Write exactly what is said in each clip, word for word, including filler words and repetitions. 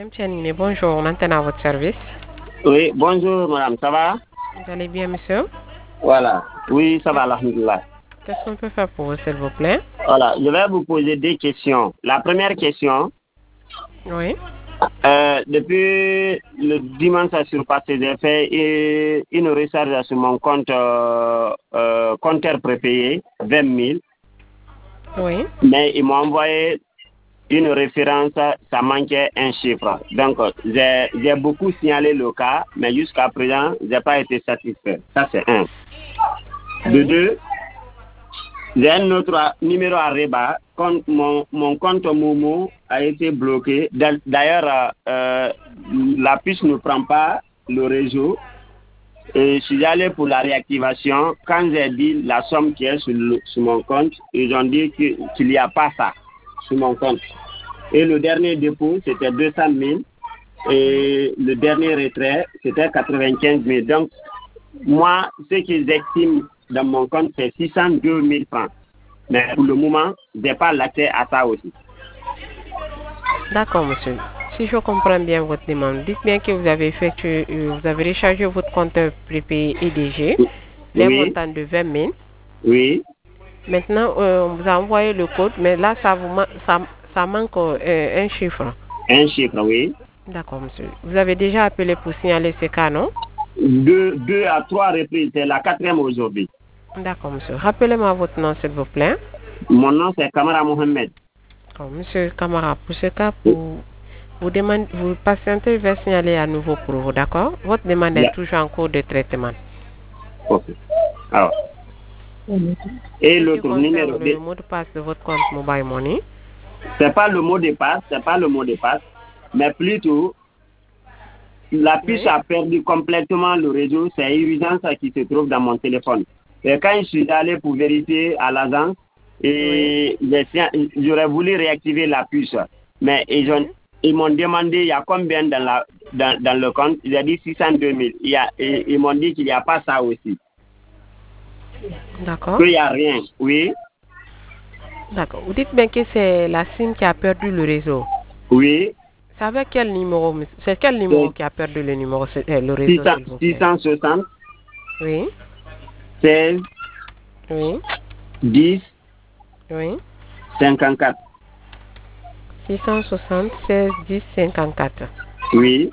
Madame Tianine, bonjour, on entend à votre service. Oui, bonjour madame, ça va? Vous allez bien, monsieur? Voilà, oui, ça va, alhamdoulilah. Qu'est-ce qu'on peut faire pour vous, s'il vous plaît? Voilà, je vais vous poser deux questions. La première question, Oui. euh, depuis le dimanche à surpassé, j'ai fait une recharge sur mon compte euh, euh, compteur prépayé, vingt mille. Oui. Mais ils m'ont envoyé une référence, ça manquait un chiffre. Donc, j'ai j'ai beaucoup signalé le cas, mais jusqu'à présent, je n'ai pas été satisfait. Ça, c'est un. Oui. De deux, j'ai un autre numéro à Reba. Quand mon, mon compte Momo a été bloqué. D'ailleurs, euh, la puce ne prend pas le réseau. Et je suis allé pour la réactivation. Quand j'ai dit la somme qui est sur, le, sur mon compte, ils ont dit qu'il n'y a pas ça sur mon compte. Et le dernier dépôt, c'était deux cent mille. Et le dernier retrait, c'était quatre-vingt-quinze mille. Donc, moi, ce qu'ils estiment dans mon compte, c'est six cent deux mille francs. Mais pour le moment, je n'ai pas l'accès à ça aussi. D'accord, monsieur. Si je comprends bien votre demande, dites bien que vous avez effectué, vous avez rechargé votre compteur prépayé E D G d'un Oui. montant de vingt mille. Oui. Maintenant, euh, on vous a envoyé le code, mais là, ça, vous ma ça, ça manque euh, un chiffre. Un chiffre, oui. D'accord, monsieur. Vous avez déjà appelé pour signaler ce cas, non? Deux, deux à trois reprises, c'est la quatrième aujourd'hui. D'accord, monsieur. Rappelez-moi votre nom, s'il vous plaît. Mon nom, c'est Kamara Mohamed. Oh, monsieur Camara, pour ce cas, pour vous, demande, vous patientez, je vais signaler à nouveau pour vous, d'accord? Votre demande est Yeah. toujours en cours de traitement. Ok. Alors. Et Ce l'autre qui numéro concerne le mot de passe de votre compte Mobile Money. C'est pas le mot de passe, c'est pas le mot de passe, mais plutôt la puce Oui. a perdu complètement le réseau. C'est Urgence qui se trouve dans mon téléphone. Et quand je suis allé pour vérifier à l'agence, et j'aurais voulu réactiver la puce, mais ils ont, Oui. ils m'ont demandé il y a combien dans, la, dans, dans le compte. J'ai dit six cent deux mille. Il y a, et, ils m'ont dit qu'il n'y a pas ça aussi. D'accord. Qu'il n'y a rien, oui. D'accord. Vous dites bien que c'est la SIM qui a perdu le réseau. Oui. C'est avec quel numéro, monsieur? C'est quel numéro qui a perdu le numéro, le réseau, s'il vous plaît? six cent soixante. Oui. seize. Oui. dix. Oui. cinquante-quatre. six cent soixante, seize, dix, cinquante-quatre. Oui.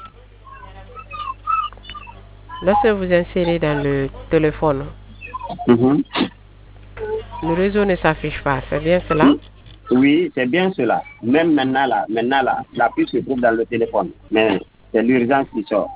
Lorsque vous insérez dans le téléphone, Mm-hmm. le réseau ne s'affiche pas, c'est bien cela? Oui, c'est bien cela. Même maintenant, là, maintenant là, la puce se trouve dans le téléphone. Mais c'est l'urgence qui sort.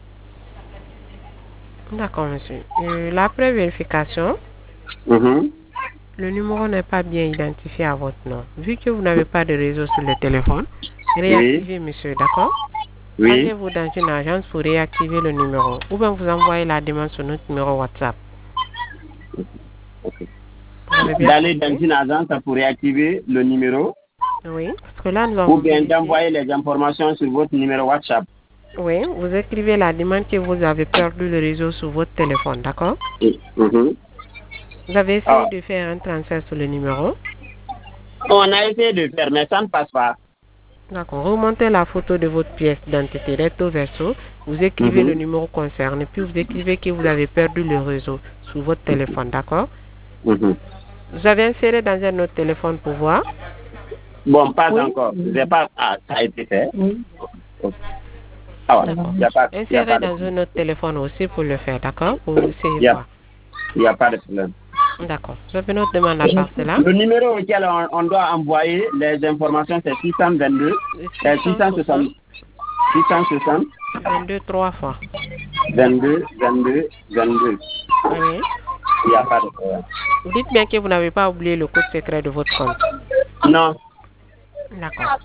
D'accord, monsieur. Euh, la pré-vérification, Mm-hmm. le numéro n'est pas bien identifié à votre nom. Vu que vous n'avez pas de réseau sur le téléphone, réactivez, Oui. monsieur, d'accord? Oui. Rendez-vous dans une agence pour réactiver le numéro. Ou bien vous envoyez la demande sur notre numéro WhatsApp. Okay. Vous avez bien D'aller dans compris? une agence pour réactiver le numéro. Oui, parce que là, nous avons Ou bien vérifié. d'envoyer les informations sur votre numéro WhatsApp. Oui, vous écrivez la demande que vous avez perdu le réseau sur votre téléphone, d'accord? Mm-hmm. Vous avez essayé Ah. de faire un transfert sur le numéro? On a essayé de faire, mais ça ne passe pas. D'accord. Remontez la photo de votre pièce d'identité recto verso. Vous écrivez Mm-hmm. le numéro concerné, puis vous écrivez que vous avez perdu le réseau sur votre téléphone, d'accord? Mm-hmm. Vous avez inséré dans un autre téléphone pour voir? Bon, pas Oui. encore. J'ai pas... Ah, ça a été fait. Oui. Okay. Ah ouais. D'accord. Il n'y a pas, y a Insérez pas de dans problème. un autre téléphone aussi pour le faire, d'accord? Pour essayer Il n'y a, voir. y a pas de problème. D'accord. Je fais notre demande à part cela. Le numéro auquel on, on doit envoyer les informations, c'est six cent vingt-deux, euh, six cent soixante, six cent soixante, vingt-deux trois fois. vingt-deux, vingt-deux, vingt-deux. Oui. Il n'y a pas de problème. Vous dites bien que vous n'avez pas oublié le code secret de votre compte. Non. D'accord.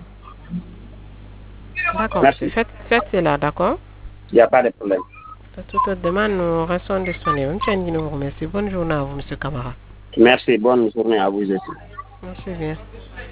D'accord, Merci. monsieur. Faites, faites cela, d'accord? Il n'y a pas de problème. Toute autre demande, nous restons disponibles. Monsieur Ndine vous remercie. Bonne journée à vous, monsieur Camara. Merci. Bonne journée à vous aussi. Merci bien.